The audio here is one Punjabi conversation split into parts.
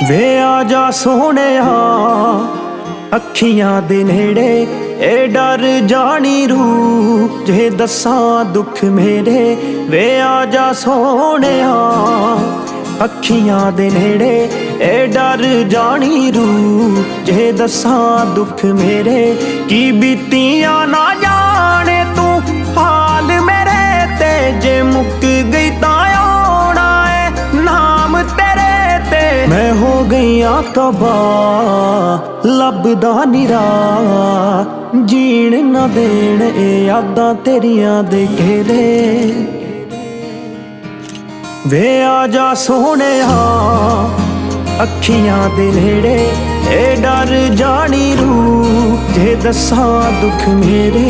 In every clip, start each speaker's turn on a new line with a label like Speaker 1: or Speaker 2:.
Speaker 1: ਵੇ ਆ ਜਾ ਸੋਹਣਿਆ ਅੱਖੀਆਂ ਦੇ ਨੇੜੇ, ਏ ਡਰ ਜਾਣੀ ਰੂ ਜੇ ਦੱਸਾਂ ਦੁੱਖ ਮੇਰੇ। ਵੇ ਆ ਜਾ ਸੋਹਣਿਆ ਅੱਖੀਆਂ ਦੇ ਨੇੜੇ, ਏ ਡਰ ਜਾਣੀ ਰੂ ਜੇ ਦੱਸਾਂ ਦੁੱਖ ਮੇਰੇ। ਕੀ ਬੀਤੀਆਂ ਨਾ ਜਾਣੇ ਤੂੰ ਹਾਲ ਮੇਰੇ ਤੇ, ਜੇ ਮੁੱਕ ਗਈ ਤਾਂ ਆਉਣਾ ਏ ਨਾਮ ਤੇਰੇ ਤੇ। ਮੈਂ ਹੋ ਗਈਆਂ ਤਬਾਹ ਲੱਭਦਾ ਨੀ ਰਾਹ, ਜੀਣ ਨਾ ਦੇਣ ਇਹ ਯਾਦਾਂ ਤੇਰੀਆਂ ਦੇ ਘੇਰੇ। ਵੇ ਆ ਜਾ ਸੋਹਣਿਆ ਅੱਖੀਆਂ ਦੇ ਨੇੜੇ, ਏ ਡਰ ਜਾਣੀ ਰੂ ਜੇ ਦੱਸਾਂ ਦੁੱਖ ਮੇਰੇ।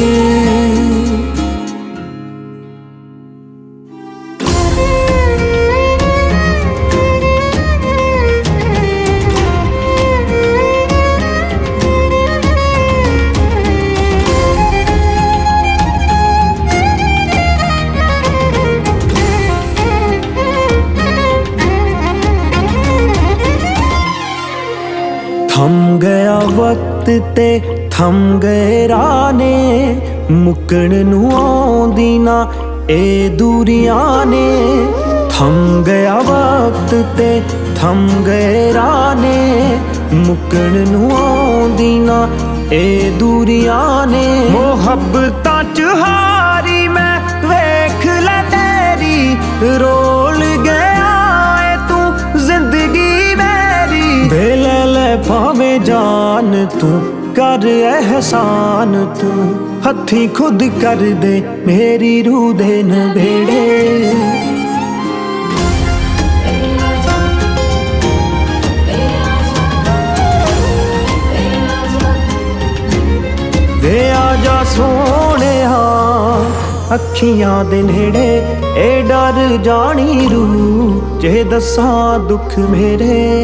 Speaker 1: ਥਮ ਗਿਆ ਵਕਤ ਤੇ ਥਮ ਗਏ ਰਾਹ ਨੇ, ਮੁੱਕਣ ਨੂੰ ਆਉਂਦੀ ਨਾ ਇਹ ਦੂਰੀਆਂ ਨੇ। ਥਮ ਗਿਆ ਵਕਤ ਤੇ ਥਮ ਗਏ ਰਾਹ ਨੇ, ਮੁੱਕਣ ਨੂੰ ਆਉਂਦੀ ਨਾ ਇਹ ਦੂਰੀਆਂ ਨੇ। ਮੁਹੱਬਤਾਂ ਚ ਹਾਰੀ ਮੈਂ ਵੇਖ ਲੈ ਤੇਰੀ, ਰੋਲ ਗਿਆ ਏ ਤੂੰ ਜ਼ਿੰਦਗੀ ਮੇਰੀ। ਵੇ ਲੈ ਲੈ ਭਾਵੇਂ ਜਾਨ ਤੂੰ ਕਰ ਅਹਿਸਾਨ, ਤੂੰ ਹੱਥੀਂ ਖੁਦ ਕਰ ਦੇ ਮੇਰੀ ਰੂਹ ਦੇ ਨਵੇੜੇ। ਵੇ ਆ ਜਾ ਸੋਹਣਿਆ ਅੱਖੀਆਂ ਦੇ ਨੇੜੇ, ਏ ਡਰ ਜਾਣੀ ਰੂ ਜੇ ਦੱਸਾਂ ਦੁੱਖ ਮੇਰੇ।